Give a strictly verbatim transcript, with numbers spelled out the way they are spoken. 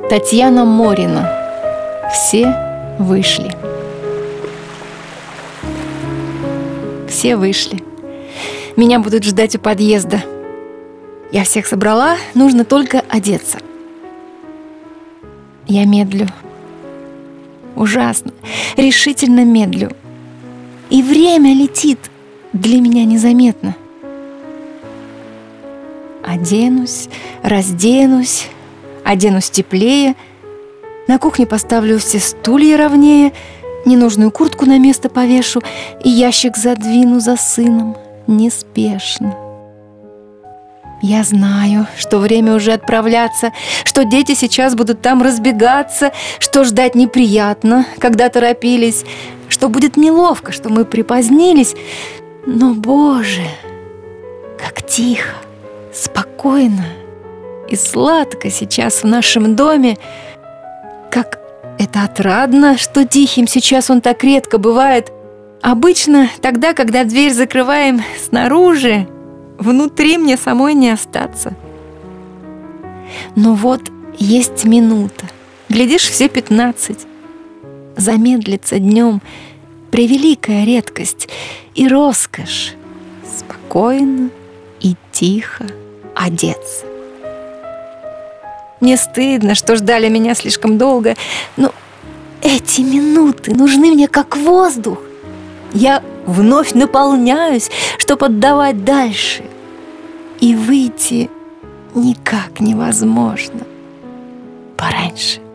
Татьяна Морина. Все вышли. Все вышли. Меня будут ждать у подъезда. Я всех собрала, нужно только одеться. Я медлю. Ужасно, решительно медлю. И время летит для меня незаметно. Оденусь, разденусь, оденусь теплее, на кухне поставлю все стулья ровнее, ненужную куртку на место повешу и ящик задвину за сыном неспешно. Я знаю, что время уже отправляться, что дети сейчас будут там разбегаться, что ждать неприятно, когда торопились, что будет неловко, что мы припозднились. Но, Боже, как тихо, спокойно и сладко сейчас в нашем доме, как это отрадно, что тихим сейчас он так редко бывает. Обычно тогда, когда дверь закрываем снаружи, внутри мне самой не остаться. Но вот есть минута, глядишь, все пятнадцать. Замедлиться днем — превеликая редкость и роскошь. Спокойно и тихо одеться. Мне стыдно, что ждали меня слишком долго, но эти минуты нужны мне как воздух. Я вновь наполняюсь, чтобы отдавать дальше. И выйти никак невозможно пораньше.